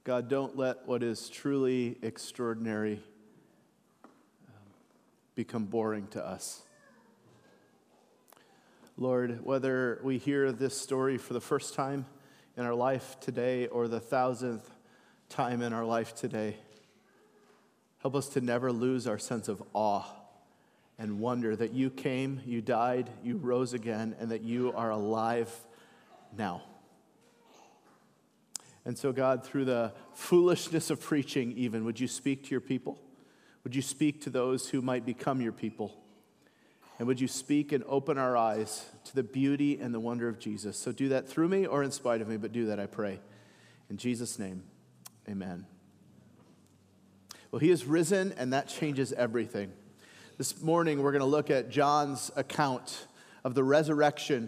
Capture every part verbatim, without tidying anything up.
God, don't let what is truly extraordinary become boring to us. Lord, whether we hear this story for the first time in our life today or the thousandth time in our life today, help us to never lose our sense of awe and wonder that you came, you died, you rose again, and that you are alive now. And so, God, through the foolishness of preaching even, would you speak to your people? Would you speak to those who might become your people? And would you speak and open our eyes to the beauty and the wonder of Jesus? So do that through me or in spite of me, but do that, I pray. In Jesus' name, amen. Well, he is risen, and that changes everything. This morning, we're going to look at John's account of the resurrection.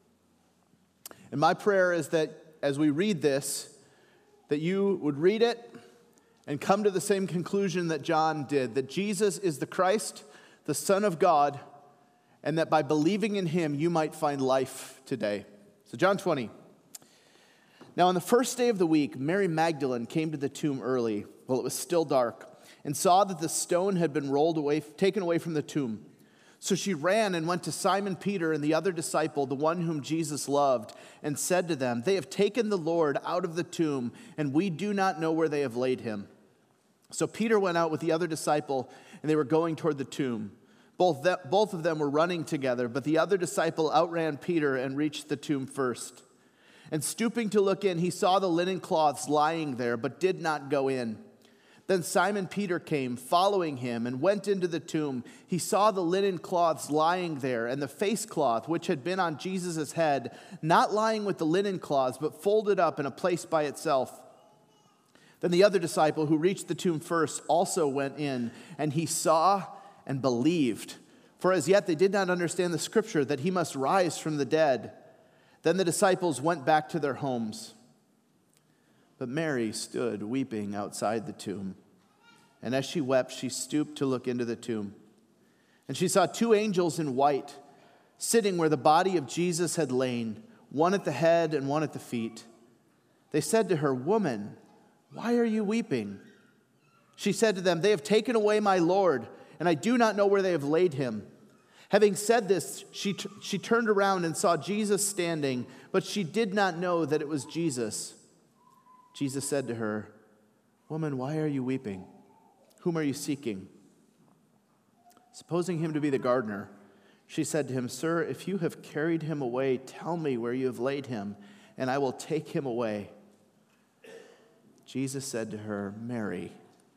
And my prayer is that as we read this, that you would read it and come to the same conclusion that John did, that Jesus is the Christ, the Son of God, and that by believing in him, you might find life today. So John twenty. Now on the first day of the week, Mary Magdalene came to the tomb early, while it was still dark, and saw that the stone had been rolled away, taken away from the tomb. So she ran and went to Simon Peter and the other disciple, the one whom Jesus loved, and said to them, "They have taken the Lord out of the tomb, and we do not know where they have laid him." So Peter went out with the other disciple, and they were going toward the tomb. Both, the, both of them were running together, but the other disciple outran Peter and reached the tomb first. And stooping to look in, he saw the linen cloths lying there, but did not go in. Then Simon Peter came, following him, and went into the tomb. He saw the linen cloths lying there, and the face cloth, which had been on Jesus' head, not lying with the linen cloths, but folded up in a place by itself. Then the other disciple, who reached the tomb first, also went in, and he saw and believed. For as yet they did not understand the scripture, that he must rise from the dead. Then the disciples went back to their homes. But Mary stood weeping outside the tomb. And as she wept, she stooped to look into the tomb. And she saw two angels in white, sitting where the body of Jesus had lain, one at the head and one at the feet. They said to her, "Woman, why are you weeping?" She said to them, "They have taken away my Lord, and I do not know where they have laid him." Having said this, she, t- she turned around and saw Jesus standing, but she did not know that it was Jesus. Jesus said to her, "Woman, why are you weeping? Whom are you seeking?" Supposing him to be the gardener, she said to him, "Sir, if you have carried him away, tell me where you have laid him, and I will take him away." Jesus said to her, "Mary."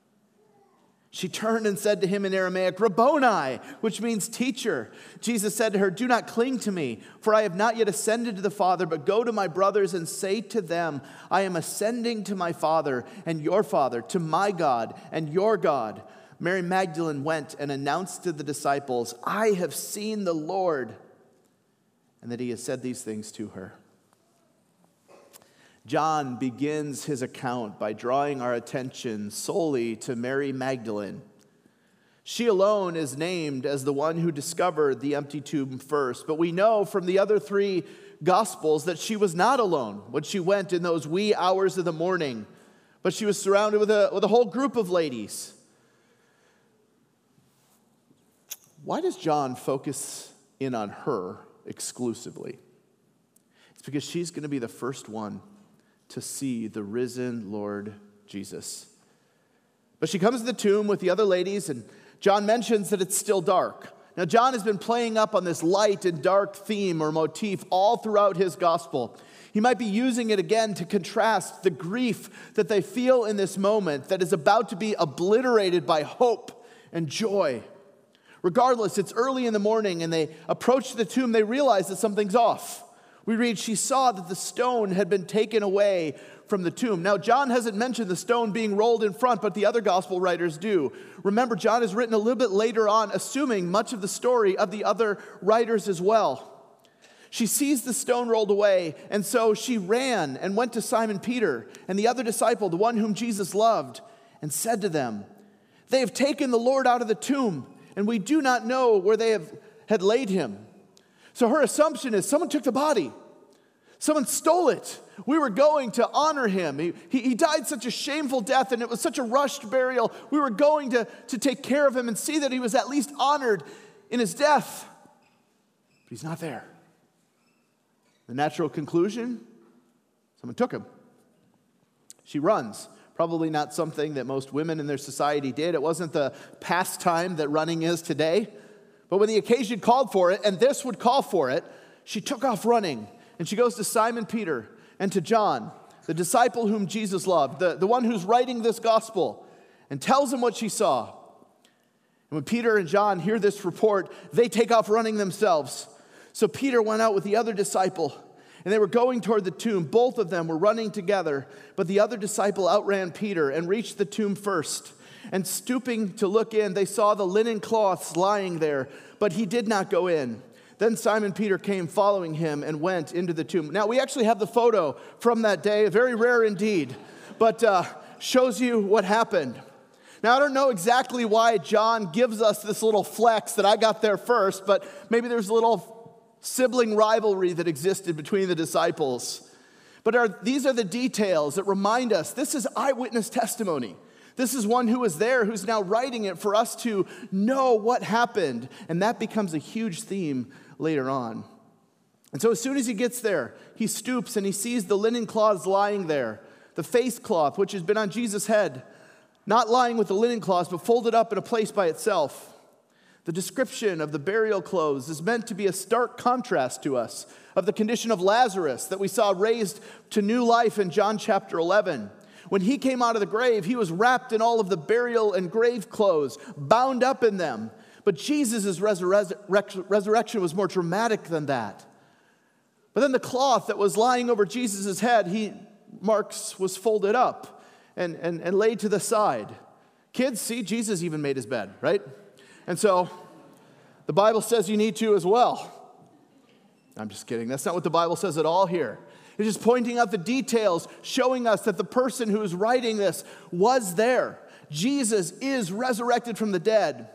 She turned and said to him in Aramaic, "Rabboni," which means teacher. Jesus said to her, "Do not cling to me, for I have not yet ascended to the Father, but go to my brothers and say to them, I am ascending to my Father and your Father, to my God and your God." Mary Magdalene went and announced to the disciples, "I have seen the Lord," and that he has said these things to her. John begins his account by drawing our attention solely to Mary Magdalene. She alone is named as the one who discovered the empty tomb first, but we know from the other three Gospels that she was not alone when she went in those wee hours of the morning, but she was surrounded with a, with a whole group of ladies. Why does John focus in on her exclusively? It's because she's going to be the first one to see the risen Lord Jesus. But she comes to the tomb with the other ladies, and John mentions that it's still dark. Now, John has been playing up on this light and dark theme or motif all throughout his gospel. He might be using it again to contrast the grief that they feel in this moment that is about to be obliterated by hope and joy. Regardless, it's early in the morning, and they approach the tomb. They realize that something's off. We read, she saw that the stone had been taken away from the tomb. Now, John hasn't mentioned the stone being rolled in front, but the other gospel writers do. Remember, John has written a little bit later on, assuming much of the story of the other writers as well. She sees the stone rolled away, and so she ran and went to Simon Peter and the other disciple, the one whom Jesus loved, and said to them, "They have taken the Lord out of the tomb, and we do not know where they have had laid him." So her assumption is someone took the body. Someone stole it. We were going to honor him. He, he, he died such a shameful death, and it was such a rushed burial. We were going to, to take care of him and see that he was at least honored in his death. But he's not there. The natural conclusion, someone took him. She runs. Probably not something that most women in their society did. It wasn't the pastime that running is today. But when the occasion called for it, and this would call for it, she took off running. And she goes to Simon Peter and to John, the disciple whom Jesus loved, the, the one who's writing this gospel, and tells him what she saw. And when Peter and John hear this report, they take off running themselves. So Peter went out with the other disciple, and they were going toward the tomb. Both of them were running together, but the other disciple outran Peter and reached the tomb first. And stooping to look in, they saw the linen cloths lying there, but he did not go in. Then Simon Peter came following him and went into the tomb. Now, we actually have the photo from that day, very rare indeed, but uh, shows you what happened. Now, I don't know exactly why John gives us this little flex that I got there first, but maybe there's a little sibling rivalry that existed between the disciples. But are, these are the details that remind us this is eyewitness testimony. This is one who was there who's now writing it for us to know what happened. And that becomes a huge theme later on. And so as soon as he gets there, he stoops and he sees the linen cloths lying there. The face cloth, which has been on Jesus' head, not lying with the linen cloths, but folded up in a place by itself. The description of the burial clothes is meant to be a stark contrast to us of the condition of Lazarus that we saw raised to new life in John chapter eleven. When he came out of the grave, he was wrapped in all of the burial and grave clothes, bound up in them. But Jesus' resurre- resurrection was more dramatic than that. But then the cloth that was lying over Jesus' head, he marks, was folded up and, and, and laid to the side. Kids, see, Jesus even made his bed, right? And so the Bible says you need to as well. I'm just kidding. That's not what the Bible says at all here. It's just pointing out the details, showing us that the person who is writing this was there. Jesus is resurrected from the dead.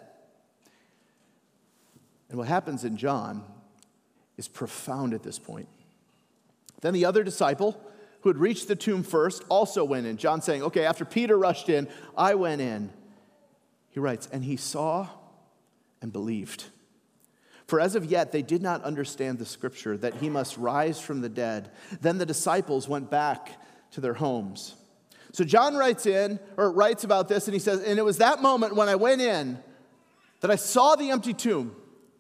And what happens in John is profound at this point. Then the other disciple who had reached the tomb first also went in. John saying, okay, after Peter rushed in, I went in. He writes, and he saw and believed. For as of yet, they did not understand the scripture that he must rise from the dead. Then the disciples went back to their homes. So John writes in, or writes about this, and he says, and it was that moment when I went in that I saw the empty tomb,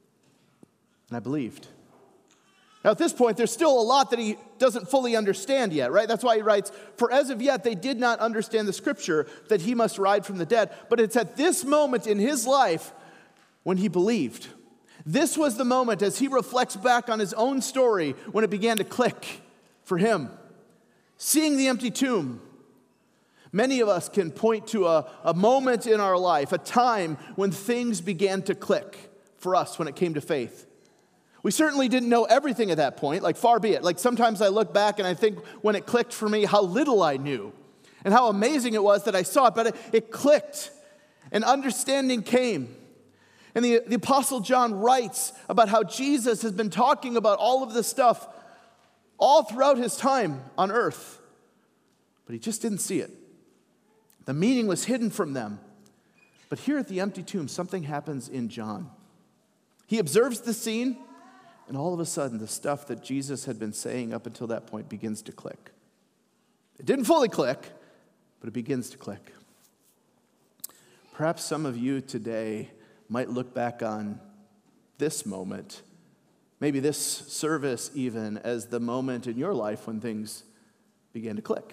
and I believed. Now at this point, there's still a lot that he doesn't fully understand yet, right? That's why he writes, for as of yet, they did not understand the scripture that he must rise from the dead. But it's at this moment in his life when he believed. This was the moment as he reflects back on his own story when it began to click for him. Seeing the empty tomb. Many of us can point to a, a moment in our life, a time when things began to click for us when it came to faith. We certainly didn't know everything at that point, like far be it. Like sometimes I look back and I think when it clicked for me, how little I knew and how amazing it was that I saw it, but it, it clicked and understanding came. And the, the Apostle John writes about how Jesus has been talking about all of this stuff all throughout his time on earth. But he just didn't see it. The meaning was hidden from them. But here at the empty tomb, something happens in John. He observes the scene, and all of a sudden, the stuff that Jesus had been saying up until that point begins to click. It didn't fully click, but it begins to click. Perhaps some of you today might look back on this moment, maybe this service even, as the moment in your life when things began to click.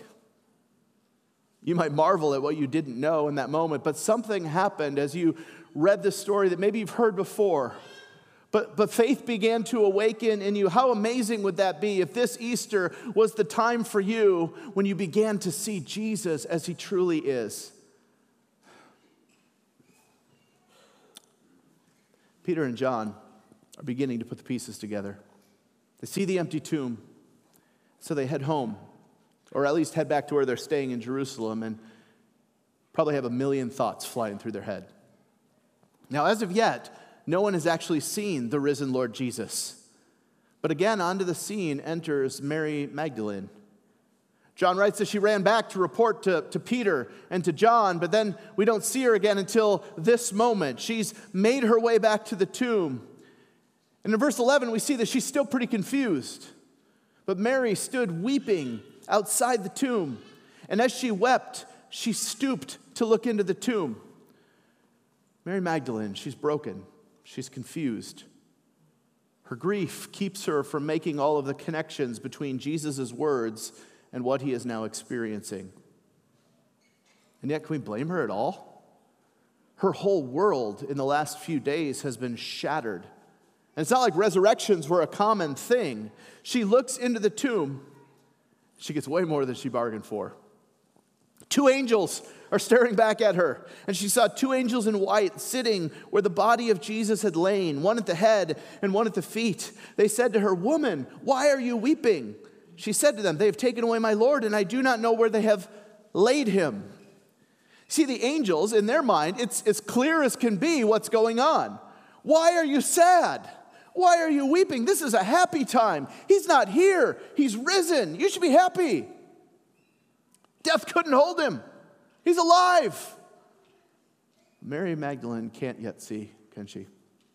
You might marvel at what you didn't know in that moment, but something happened as you read this story that maybe you've heard before. But, but faith began to awaken in you. How amazing would that be if this Easter was the time for you when you began to see Jesus as he truly is? Peter and John are beginning to put the pieces together. They see the empty tomb, so they head home, or at least head back to where they're staying in Jerusalem, and probably have a million thoughts flying through their head. Now, as of yet, no one has actually seen the risen Lord Jesus. But again, onto the scene enters Mary Magdalene, John writes that she ran back to report to, to Peter and to John, but then we don't see her again until this moment. She's made her way back to the tomb. And in verse eleven, we see that she's still pretty confused. But Mary stood weeping outside the tomb. And as she wept, she stooped to look into the tomb. Mary Magdalene, she's broken. She's confused. Her grief keeps her from making all of the connections between Jesus' words and what he is now experiencing. And yet, can we blame her at all? Her whole world in the last few days has been shattered. And it's not like resurrections were a common thing. She looks into the tomb. She gets way more than she bargained for. Two angels are staring back at her, and she saw two angels in white sitting where the body of Jesus had lain, one at the head and one at the feet. They said to her, "Woman, why are you weeping?" She said to them, "They have taken away my Lord, and I do not know where they have laid him." See, the angels, in their mind, it's as clear as can be what's going on. Why are you sad? Why are you weeping? This is a happy time. He's not here. He's risen. You should be happy. Death couldn't hold him. He's alive. Mary Magdalene can't yet see, can she?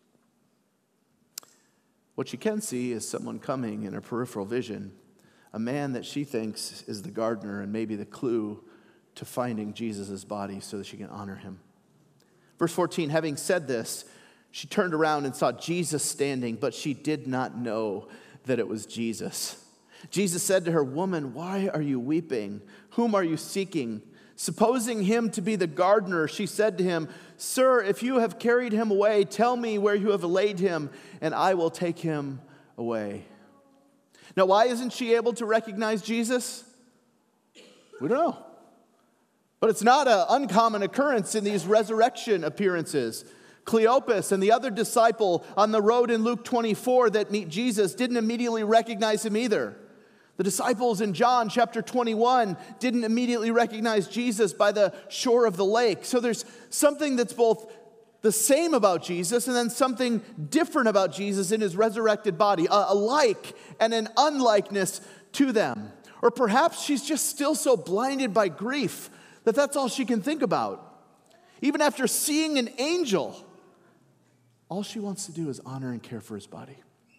What she can see is someone coming in her peripheral vision, a man that she thinks is the gardener and maybe the clue to finding Jesus' body so that she can honor him. Verse fourteen, having said this, she turned around and saw Jesus standing, but she did not know that it was Jesus. Jesus said to her, "Woman, why are you weeping? Whom are you seeking?" Supposing him to be the gardener, she said to him, "Sir, if you have carried him away, tell me where you have laid him, and I will take him away." Now, why isn't she able to recognize Jesus? We don't know. But it's not an uncommon occurrence in these resurrection appearances. Cleopas and the other disciple on the road in Luke twenty-four that meet Jesus didn't immediately recognize him either. The disciples in John chapter twenty-one didn't immediately recognize Jesus by the shore of the lake. So there's something that's both the same about Jesus and then something different about Jesus in his resurrected body, a, a like and an unlikeness to them. Or perhaps she's just still so blinded by grief that that's all she can think about. Even after seeing an angel, all she wants to do is honor and care for his body.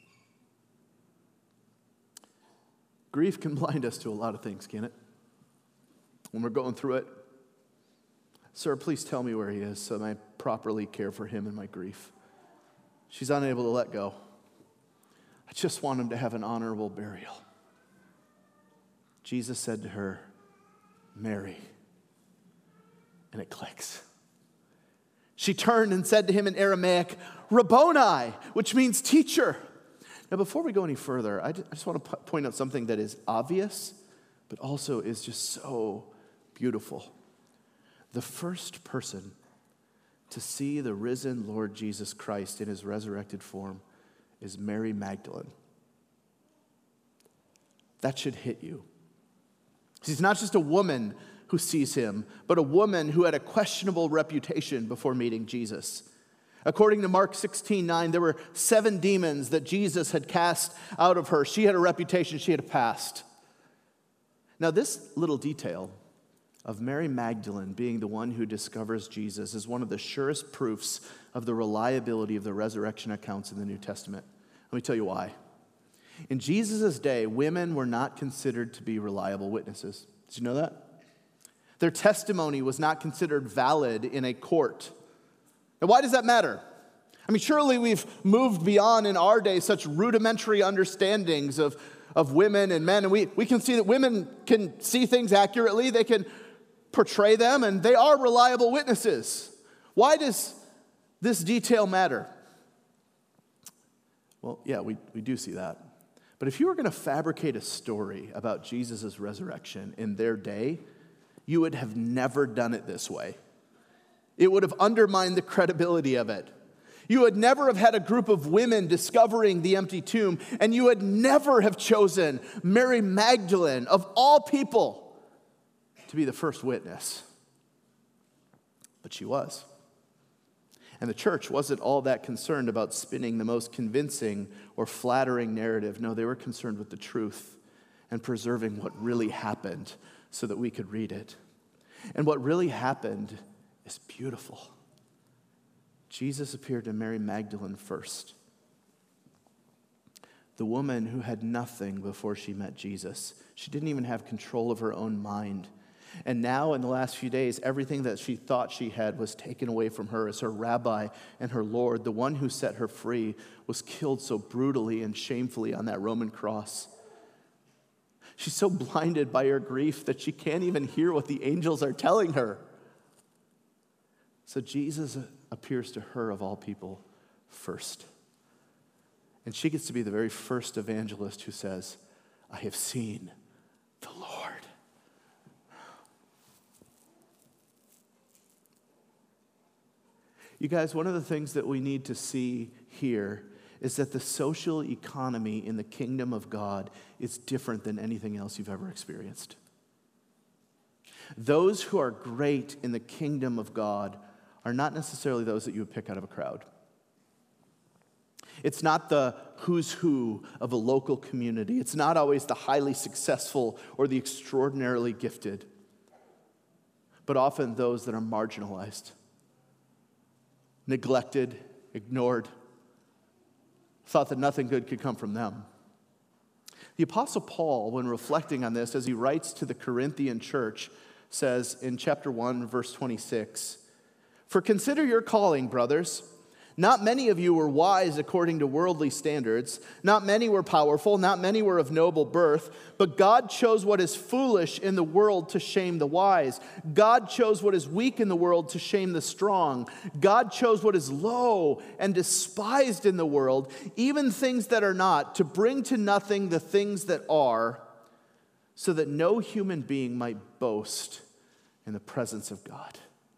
Grief can blind us to a lot of things, can it? When we're going through it, "Sir, please tell me where he is so that I properly care for him in my grief." She's unable to let go. "I just want him to have an honorable burial." Jesus said to her, "Mary." And it clicks. She turned and said to him in Aramaic, "Rabboni," which means teacher. Now, before we go any further, I just want to point out something that is obvious, but also is just so beautiful. The first person to see the risen Lord Jesus Christ in his resurrected form is Mary Magdalene. That should hit you. She's not just a woman who sees him, but a woman who had a questionable reputation before meeting Jesus. According to Mark sixteen nine, there were seven demons that Jesus had cast out of her. She had a reputation, she had a past. Now, this little detail of Mary Magdalene being the one who discovers Jesus is one of the surest proofs of the reliability of the resurrection accounts in the New Testament. Let me tell you why. In Jesus' day, women were not considered to be reliable witnesses. Did you know that? Their testimony was not considered valid in a court. Now, why does that matter? I mean, surely we've moved beyond in our day such rudimentary understandings of, of women and men, and we, we can see that women can see things accurately, they can portray them, and they are reliable witnesses. Why does this detail matter? Well, yeah, we, we do see that. But if you were going to fabricate a story about Jesus' resurrection in their day, you would have never done it this way. It would have undermined the credibility of it. You would never have had a group of women discovering the empty tomb, and you would never have chosen Mary Magdalene, of all people, to be the first witness. But she was. And the church wasn't all that concerned about spinning the most convincing or flattering narrative. No, they were concerned with the truth and preserving what really happened so that we could read it. And what really happened is beautiful. Jesus appeared to Mary Magdalene first, the woman who had nothing before she met Jesus. She didn't even have control of her own mind. And now, in the last few days, everything that she thought she had was taken away from her as her rabbi and her Lord, the one who set her free, was killed so brutally and shamefully on that Roman cross. She's so blinded by her grief that she can't even hear what the angels are telling her. So Jesus appears to her, of all people, first. And she gets to be the very first evangelist who says, I have seen the Lord. You guys, one of the things that we need to see here is that the social economy in the kingdom of God is different than anything else you've ever experienced. Those who are great in the kingdom of God are not necessarily those that you would pick out of a crowd. It's not the who's who of a local community. It's not always the highly successful or the extraordinarily gifted, but often those that are marginalized, neglected, ignored, thought that nothing good could come from them. The Apostle Paul, when reflecting on this, as he writes to the Corinthian church, says in chapter one, verse twenty-six, "For consider your calling, brothers. Not many of you were wise according to worldly standards. Not many were powerful. Not many were of noble birth. But God chose what is foolish in the world to shame the wise. God chose what is weak in the world to shame the strong. God chose what is low and despised in the world, even things that are not, to bring to nothing the things that are, so that no human being might boast in the presence of God."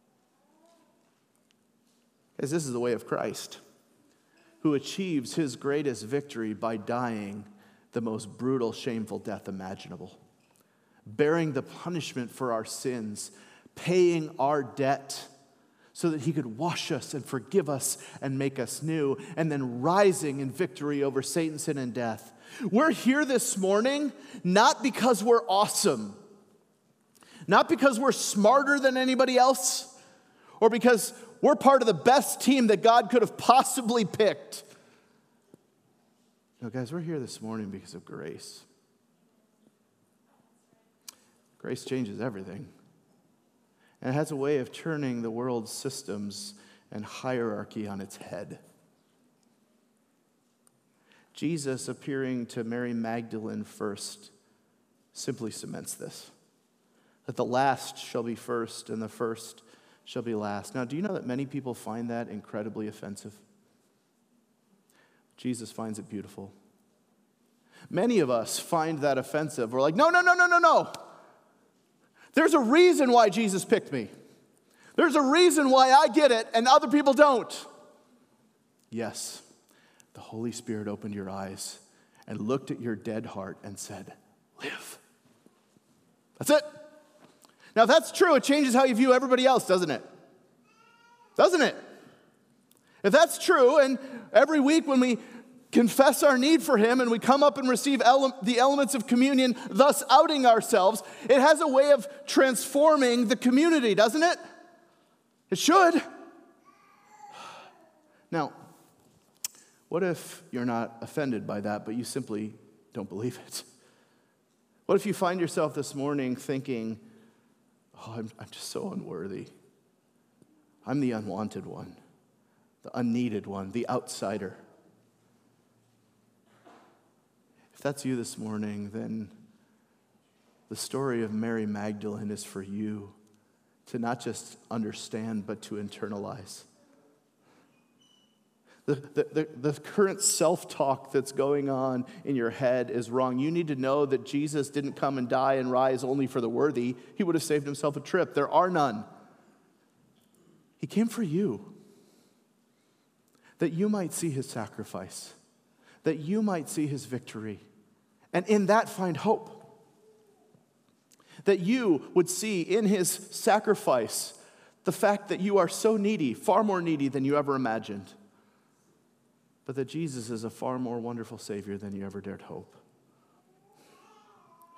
Because this is the way of Christ, who achieves his greatest victory by dying the most brutal, shameful death imaginable, bearing the punishment for our sins, paying our debt so that he could wash us and forgive us and make us new, and then rising in victory over Satan, sin, and death. We're here this morning not because we're awesome, not because we're smarter than anybody else, or because we're part of the best team that God could have possibly picked. No, guys, we're here this morning because of grace. Grace changes everything. And it has a way of turning the world's systems and hierarchy on its head. Jesus appearing to Mary Magdalene first simply cements this, that the last shall be first and the first shall be last. Now, do you know that many people find that incredibly offensive? Jesus finds it beautiful. Many of us find that offensive. We're like, no, no, no, no, no, no. There's a reason why Jesus picked me. There's a reason why I get it and other people don't. Yes, the Holy Spirit opened your eyes and looked at your dead heart and said, live. That's it. Now, if that's true, it changes how you view everybody else, doesn't it? Doesn't it? If that's true, and every week when we confess our need for him and we come up and receive ele- the elements of communion, thus outing ourselves, it has a way of transforming the community, doesn't it? It should. Now, what if you're not offended by that, but you simply don't believe it? What if you find yourself this morning thinking, oh, I'm, I'm just so unworthy. I'm the unwanted one, the unneeded one, the outsider. If that's you this morning, then the story of Mary Magdalene is for you to not just understand, but to internalize. The, the, the, the current self-talk that's going on in your head is wrong. You need to know that Jesus didn't come and die and rise only for the worthy. He would have saved himself a trip. There are none. He came for you, that you might see his sacrifice, that you might see his victory, and in that find hope. That you would see in his sacrifice the fact that you are so needy, far more needy than you ever imagined, but that Jesus is a far more wonderful Savior than you ever dared hope.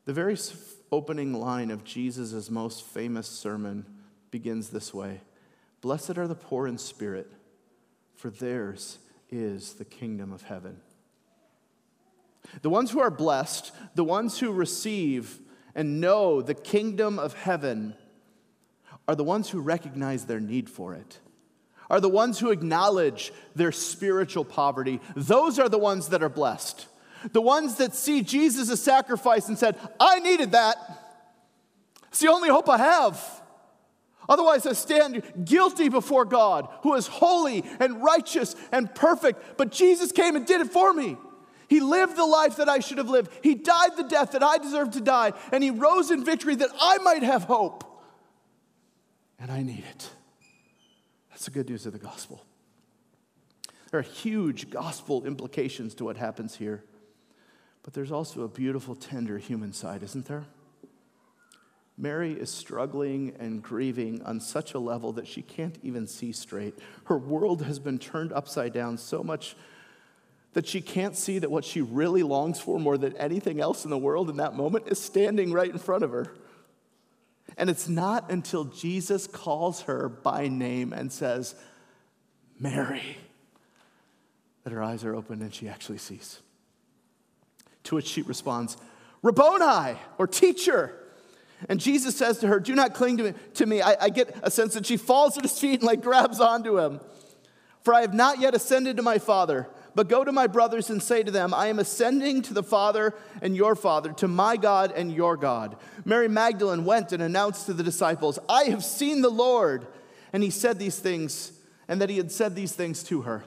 The very opening line of Jesus' most famous sermon begins this way: "Blessed are the poor in spirit, for theirs is the kingdom of heaven." The ones who are blessed, the ones who receive and know the kingdom of heaven, are the ones who recognize their need for it, are the ones who acknowledge their spiritual poverty. Those are the ones that are blessed. The ones that see Jesus' sacrifice and said, I needed that. It's the only hope I have. Otherwise, I stand guilty before God, who is holy and righteous and perfect. But Jesus came and did it for me. He lived the life that I should have lived. He died the death that I deserved to die. And he rose in victory that I might have hope. And I need it. That's the good news of the gospel. There are huge gospel implications to what happens here. But there's also a beautiful, tender human side, isn't there? Mary is struggling and grieving on such a level that she can't even see straight. Her world has been turned upside down so much that she can't see that what she really longs for more than anything else in the world in that moment is standing right in front of her. And it's not until Jesus calls her by name and says, Mary, that her eyes are open and she actually sees. To which she responds, Rabboni, or teacher. And Jesus says to her, do not cling to me. To me. I, I get a sense that she falls at his feet and like grabs onto him. For I have not yet ascended to my Father, but go to my brothers and say to them, I am ascending to the Father and your Father, to my God and your God. Mary Magdalene went and announced to the disciples, I have seen the Lord. And he said these things, and that he had said these things to her.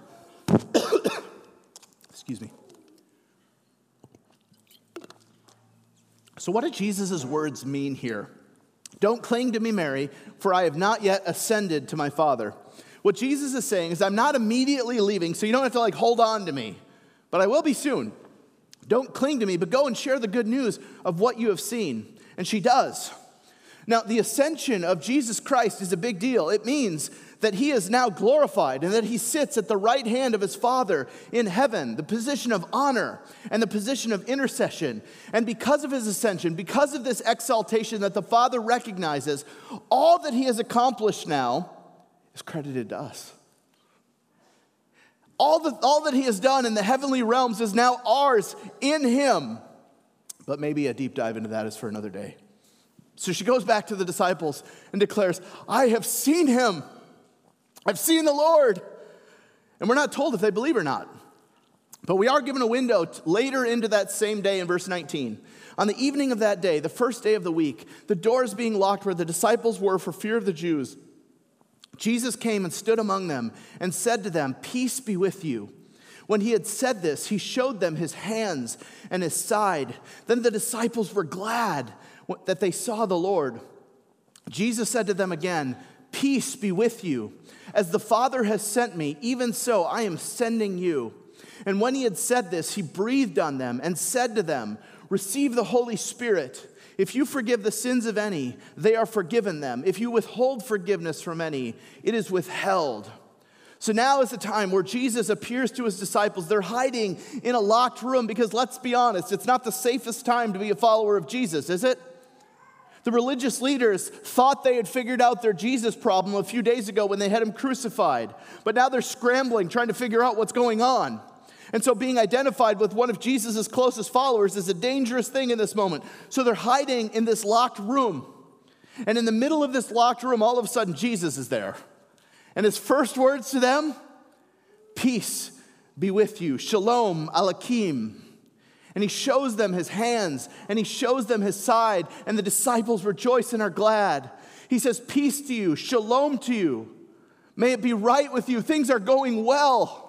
Excuse me. So what do Jesus' words mean here? Don't cling to me, Mary, for I have not yet ascended to my Father. What Jesus is saying is I'm not immediately leaving, so you don't have to like hold on to me, but I will be soon. Don't cling to me, but go and share the good news of what you have seen. And she does. Now, the ascension of Jesus Christ is a big deal. It means that he is now glorified and that he sits at the right hand of his Father in heaven, the position of honor and the position of intercession. And because of his ascension, because of this exaltation that the Father recognizes, all that he has accomplished now is credited to us. All, the, all that he has done in the heavenly realms is now ours in him. But maybe a deep dive into that is for another day. So she goes back to the disciples and declares, I have seen him. I've seen the Lord. And we're not told if they believe or not. But we are given a window t- later into that same day in verse nineteen. On the evening of that day, the first day of the week, the doors being locked where the disciples were for fear of the Jews, Jesus came and stood among them and said to them, peace be with you. When he had said this, he showed them his hands and his side. Then the disciples were glad that they saw the Lord. Jesus said to them again, peace be with you. As the Father has sent me, even so I am sending you. And when he had said this, he breathed on them and said to them, receive the Holy Spirit. If you forgive the sins of any, they are forgiven them. If you withhold forgiveness from any, it is withheld. So now is the time where Jesus appears to his disciples. They're hiding in a locked room because, let's be honest, it's not the safest time to be a follower of Jesus, is it? The religious leaders thought they had figured out their Jesus problem a few days ago when they had him crucified. But now they're scrambling, trying to figure out what's going on. And so being identified with one of Jesus' closest followers is a dangerous thing in this moment. So they're hiding in this locked room. And in the middle of this locked room, all of a sudden, Jesus is there. And his first words to them, peace be with you. Shalom Aleichem. And he shows them his hands, and he shows them his side, and the disciples rejoice and are glad. He says, peace to you, shalom to you. May it be right with you. Things are going well.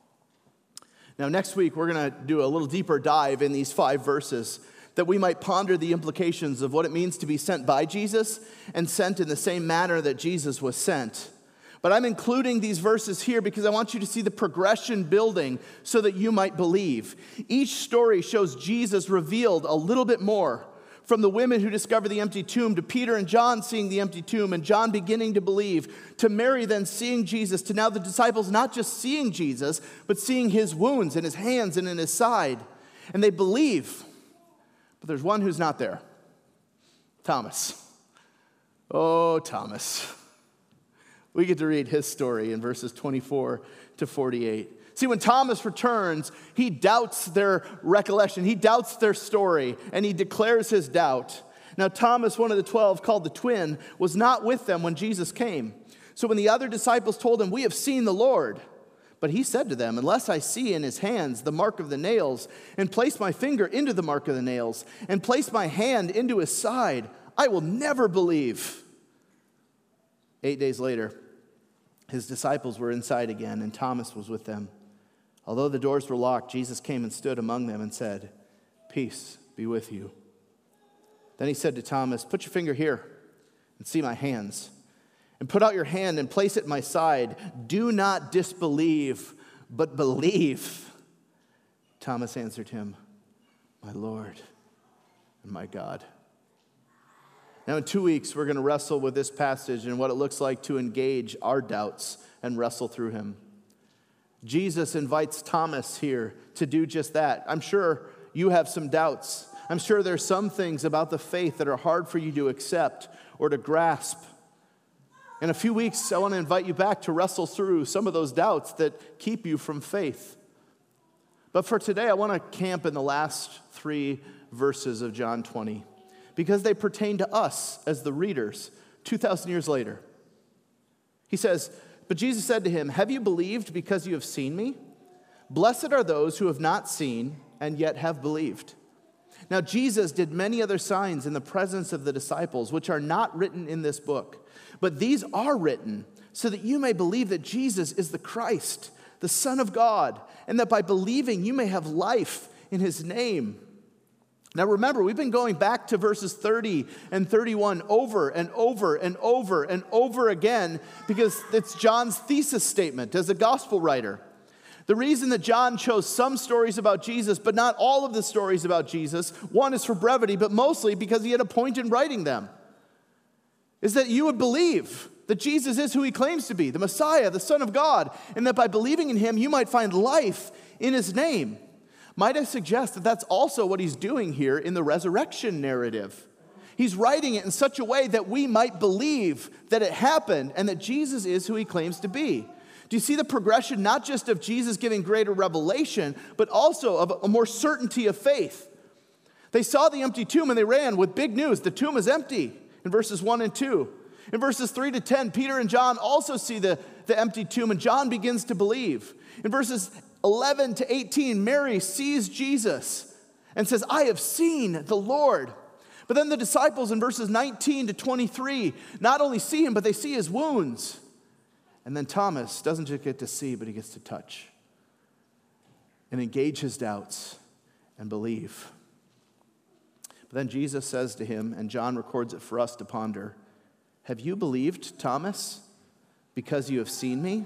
Now, next week, we're going to do a little deeper dive in these five verses that we might ponder the implications of what it means to be sent by Jesus and sent in the same manner that Jesus was sent. But I'm including these verses here because I want you to see the progression building so that you might believe. Each story shows Jesus revealed a little bit more. From the women who discover the empty tomb, to Peter and John seeing the empty tomb and John beginning to believe, to Mary then seeing Jesus, to now the disciples not just seeing Jesus, but seeing his wounds in his hands and in his side. And they believe. But there's one who's not there. Thomas. Oh, Thomas. We get to read his story in verses twenty-four to forty-eight. See, when Thomas returns, he doubts their recollection. He doubts their story, and he declares his doubt. Now, Thomas, one of the twelve, called the twin, was not with them when Jesus came. So when the other disciples told him, "We have seen the Lord," but he said to them, "Unless I see in his hands the mark of the nails, and place my finger into the mark of the nails, and place my hand into his side, I will never believe." Eight days later, his disciples were inside again, and Thomas was with them. Although the doors were locked, Jesus came and stood among them and said, "Peace be with you." Then he said to Thomas, "Put your finger here and see my hands, and put out your hand and place it in my side. Do not disbelieve, but believe." Thomas answered him, "My Lord and my God." Now, in two weeks, we're going to wrestle with this passage and what it looks like to engage our doubts and wrestle through him. Jesus invites Thomas here to do just that. I'm sure you have some doubts. I'm sure there's some things about the faith that are hard for you to accept or to grasp. In a few weeks, I want to invite you back to wrestle through some of those doubts that keep you from faith. But for today, I want to camp in the last three verses of John twenty, because they pertain to us as the readers two thousand years later. He says, "But Jesus said to him, 'Have you believed because you have seen me? Blessed are those who have not seen and yet have believed.' Now Jesus did many other signs in the presence of the disciples, which are not written in this book. But these are written so that you may believe that Jesus is the Christ, the Son of God, and that by believing you may have life in his name." Now remember, we've been going back to verses thirty and thirty-one over and over and over and over again because it's John's thesis statement as a gospel writer. The reason that John chose some stories about Jesus, but not all of the stories about Jesus, one is for brevity, but mostly because he had a point in writing them, is that you would believe that Jesus is who he claims to be, the Messiah, the Son of God, and that by believing in him, you might find life in his name. Might I suggest that that's also what he's doing here in the resurrection narrative? He's writing it in such a way that we might believe that it happened and that Jesus is who he claims to be. Do you see the progression, not just of Jesus giving greater revelation, but also of a more certainty of faith? They saw the empty tomb and they ran with big news. The tomb is empty in verses one and two. In verses three to ten, Peter and John also see the, the empty tomb, and John begins to believe. In verses eleven to eighteen, Mary sees Jesus and says, "I have seen the Lord." But then the disciples in verses nineteen to twenty-three not only see him, but they see his wounds. And then Thomas doesn't just get to see, but he gets to touch and engage his doubts and believe. But then Jesus says to him, and John records it for us to ponder, "Have you believed, Thomas, because you have seen me?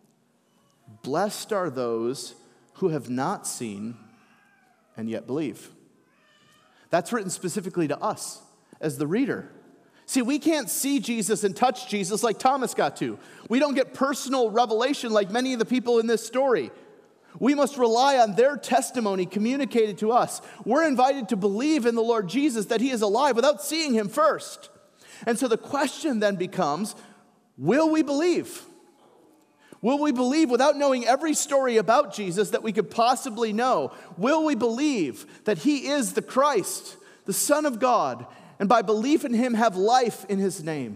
Blessed are those who have not seen and yet believe." That's written specifically to us as the reader. See, we can't see Jesus and touch Jesus like Thomas got to. We don't get personal revelation like many of the people in this story. We must rely on their testimony communicated to us. We're invited to believe in the Lord Jesus, that he is alive, without seeing him first. And so the question then becomes, will we believe? Will we believe without knowing every story about Jesus that we could possibly know? Will we believe that he is the Christ, the Son of God, and by belief in him have life in his name?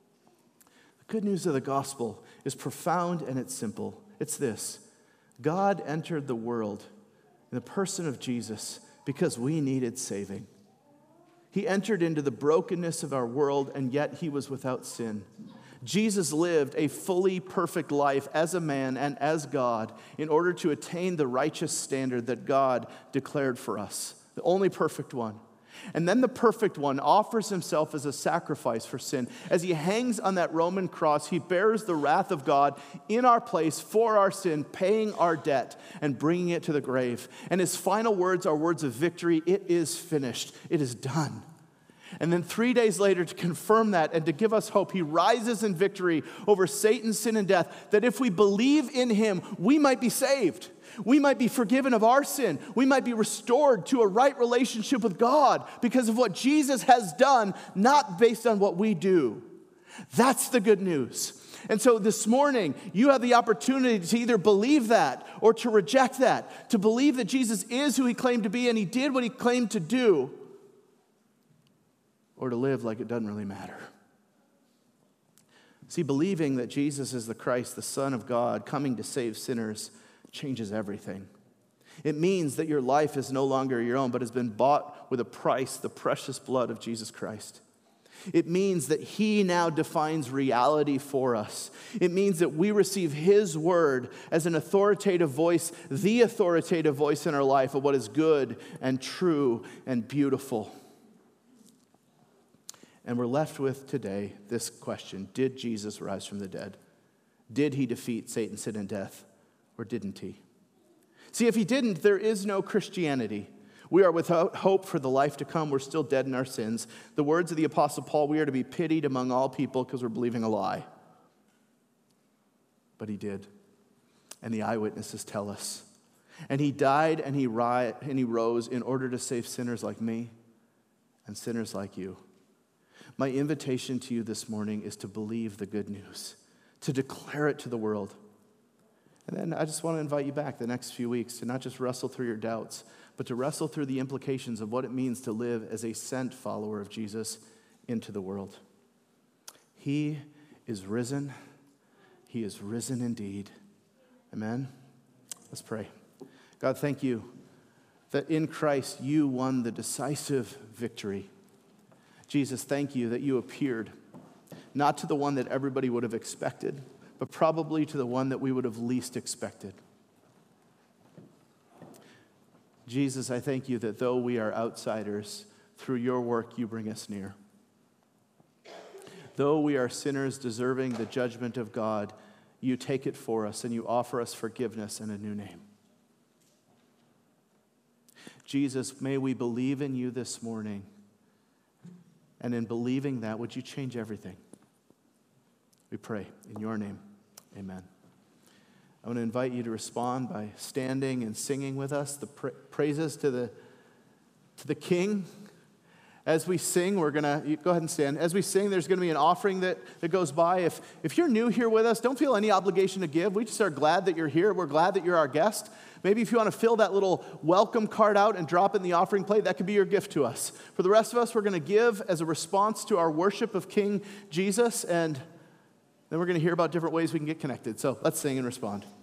The good news of the gospel is profound and it's simple. It's this: God entered the world in the person of Jesus because we needed saving. He entered into the brokenness of our world, and yet he was without sin. Jesus lived a fully perfect life as a man and as God in order to attain the righteous standard that God declared for us, the only perfect one. And then the perfect one offers himself as a sacrifice for sin. As he hangs on that Roman cross, he bears the wrath of God in our place for our sin, paying our debt and bringing it to the grave. And his final words are words of victory. It is finished. It is done. And then three days later, to confirm that and to give us hope, he rises in victory over Satan, sin, and death, that if we believe in him, we might be saved. We might be forgiven of our sin. We might be restored to a right relationship with God because of what Jesus has done, not based on what we do. That's the good news. And so this morning, you have the opportunity to either believe that or to reject that, to believe that Jesus is who he claimed to be and he did what he claimed to do, or to live like it doesn't really matter. See, believing that Jesus is the Christ, the Son of God, coming to save sinners, changes everything. It means that your life is no longer your own, but has been bought with a price, the precious blood of Jesus Christ. It means that he now defines reality for us. It means that we receive his word as an authoritative voice, the authoritative voice in our life of what is good and true and beautiful. And we're left with today this question: did Jesus rise from the dead? Did he defeat Satan, sin, and death? Or didn't he? See, if he didn't, there is no Christianity. We are without hope for the life to come. We're still dead in our sins. The words of the Apostle Paul, we are to be pitied among all people because we're believing a lie. But he did. And the eyewitnesses tell us. And he died and he, ri- and he rose in order to save sinners like me and sinners like you. My invitation to you this morning is to believe the good news, to declare it to the world. And then I just want to invite you back the next few weeks to not just wrestle through your doubts, but to wrestle through the implications of what it means to live as a sent follower of Jesus into the world. He is risen. He is risen indeed. Amen? Let's pray. God, thank you that in Christ you won the decisive victory. Jesus, thank you that you appeared, not to the one that everybody would have expected, but probably to the one that we would have least expected. Jesus, I thank you that though we are outsiders, through your work you bring us near. Though we are sinners deserving the judgment of God, you take it for us and you offer us forgiveness and a new name. Jesus, may we believe in you this morning. And in believing that, would you change everything? We pray in your name. Amen. I want to invite you to respond by standing and singing with us the pra- praises to the, to the King. As we sing, we're going to, go ahead and stand. As we sing, there's going to be an offering that, that goes by. If, if you're new here with us, don't feel any obligation to give. We just are glad that you're here. We're glad that you're our guest. Maybe if you want to fill that little welcome card out and drop it in the offering plate, that could be your gift to us. For the rest of us, we're going to give as a response to our worship of King Jesus, and then we're going to hear about different ways we can get connected. So let's sing and respond.